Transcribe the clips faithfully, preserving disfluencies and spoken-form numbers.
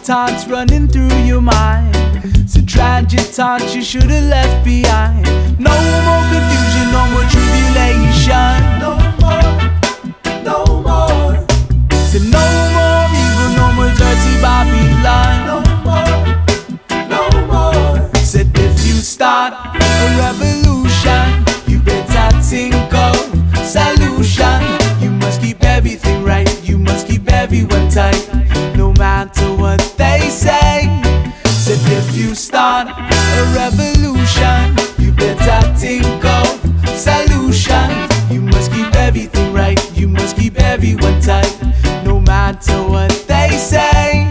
thoughts running through your mind. So tragic thoughts you should have left behind. No more confusion, no more tribulation. No more, no more. So no more evil, no more dirty Babylon. No more, no more. Said if you start a revolution, you better think of solution. You must keep everything right, you must keep everyone tight, no matter what they say. Said if you start a revolution, you better think of solution. You must keep everything right, you must keep everyone tight, no matter what they say.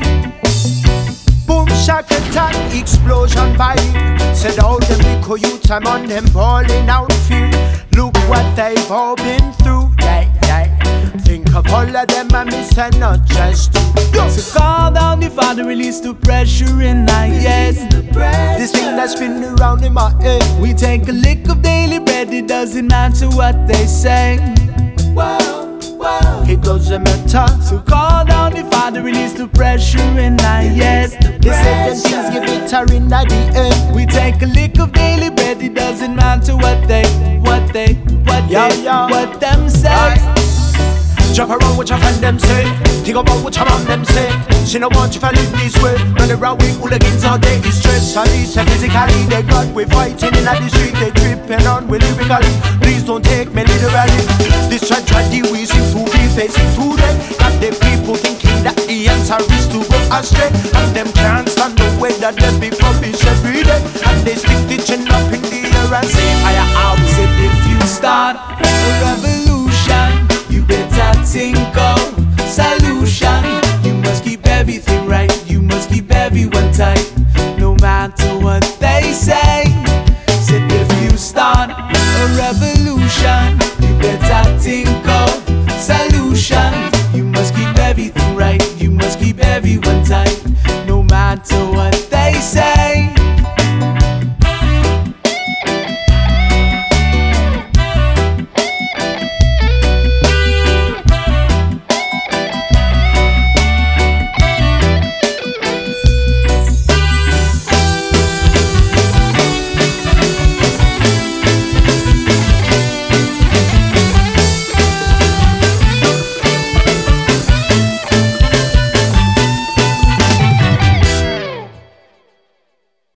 Boom, shock attack, explosion by said all them little youth, I'm on them balling out fear. Look what they've all been through, yeah, yeah. Think of all of them and miss and not just you. So call down the Father, release the pressure in our yes. This thing that's been around in my head. We take a lick of daily bread, it doesn't matter what they say. Wow, wow. It doesn't matter. So call down the Father, release the pressure in our yes. They said them things get better in the end. We take a lick of daily bread, it doesn't matter what they, what they, what Yo, they, yo. what them say. Right. Jump around what your friend them say. Think about what your mom them say. She no want you to live this way. Run around with hooligans all day. It's stress and this and physically. They got we fighting in the street. They tripping on we lyrically. Please don't take me literally. This tragedy we seem to be facing today. Got the people thinking that the answer is to go astray. And them can't stand the way that they be rubbish every day. And they stick the chin up in the air and say fire out. Said if you start a revolution, you better think of solution. You must keep everything right, you must keep everyone tight, no matter what they say. Said if you start a revolution, you better think of solution. You must keep everything right, you must keep everyone tight, no matter what